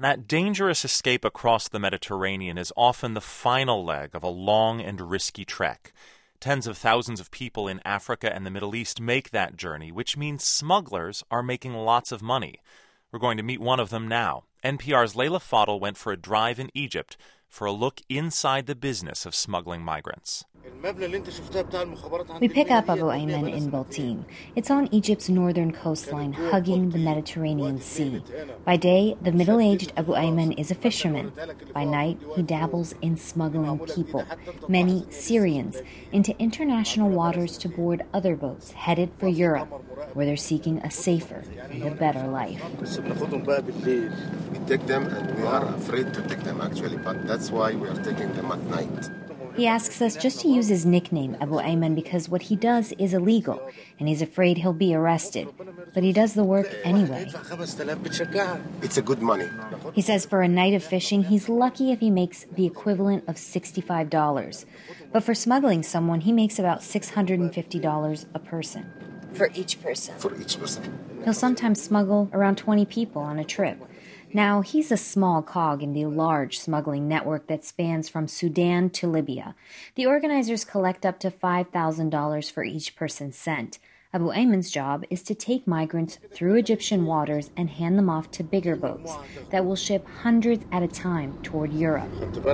That dangerous escape across the Mediterranean is often the final leg of a long and risky trek. Tens of thousands of people in Africa and the Middle East make that journey, which means smugglers are making lots of money. We're going to meet one of them now. NPR's Leila Fadel went for a drive in Egypt for a look inside the business of smuggling migrants. We pick up Abu Ayman in Baltim. It's on Egypt's northern coastline, hugging the Mediterranean Sea. By day, the middle-aged Abu Ayman is a fisherman. By night, he dabbles in smuggling people, many Syrians, into international waters to board other boats headed for Europe, where they're seeking a safer and a better life. We take them, and we are afraid to take them, actually, but that's why we are taking them at night. He asks us just to use his nickname, Abu Ayman, because what he does is illegal, and he's afraid he'll be arrested. But he does the work anyway. It's a good money. He says for a night of fishing, he's lucky if he makes the equivalent of $65. But for smuggling someone, he makes about $650 a person. For each person? For each person. He'll sometimes smuggle around 20 people on a trip. Now, he's a small cog in the large smuggling network that spans from Sudan to Libya. The organizers collect up to $5,000 for each person sent. Abu Ayman's job is to take migrants through Egyptian waters and hand them off to bigger boats that will ship hundreds at a time toward Europe.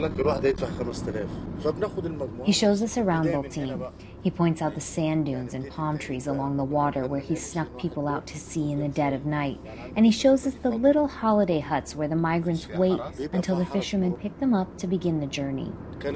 He shows us around Baltim. He points out the sand dunes and palm trees along the water where he snuck people out to sea in the dead of night. And he shows us the little holiday huts where the migrants wait until the fishermen pick them up to begin the journey.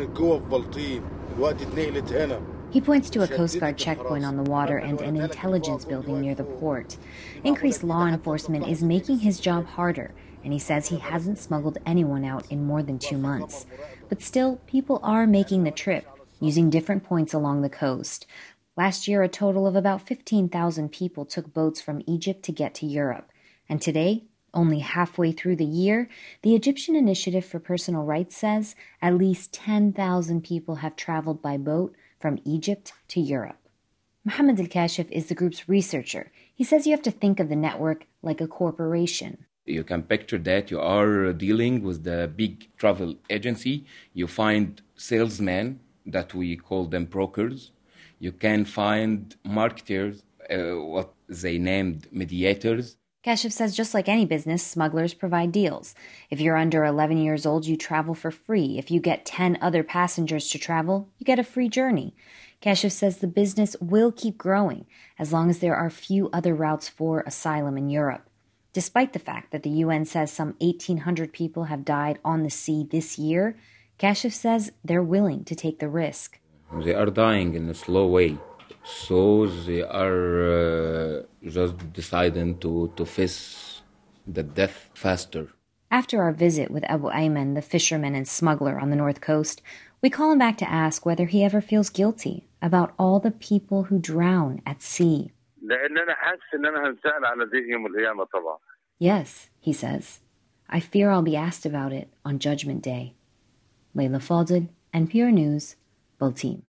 He points to a Coast Guard checkpoint on the water and an intelligence building near the port. Increased law enforcement is making his job harder, and he says he hasn't smuggled anyone out in more than 2 months. But still, people are making the trip, using different points along the coast. Last year, a total of about 15,000 people took boats from Egypt to get to Europe. And today, only halfway through the year, the Egyptian Initiative for Personal Rights says at least 10,000 people have traveled by boat from Egypt to Europe. Mohammed Al-Kashif is the group's researcher. He says you have to think of the network like a corporation. You can picture that you are dealing with the big travel agency. You find salesmen, that we call them brokers. You can find marketers, what they named mediators. Kashif says just like any business, smugglers provide deals. If you're under 11 years old, you travel for free. If you get 10 other passengers to travel, you get a free journey. Kashif says the business will keep growing as long as there are few other routes for asylum in Europe. Despite the fact that the UN says some 1,800 people have died on the sea this year, Kashif says they're willing to take the risk. They are dying in a slow way. So they are just deciding to face the death faster. After our visit with Abu Ayman, the fisherman and smuggler on the North Coast, we call him back to ask whether he ever feels guilty about all the people who drown at sea. Yes, he says. I fear I'll be asked about it on Judgment Day. Leila Fadel, NPR News, Baltim.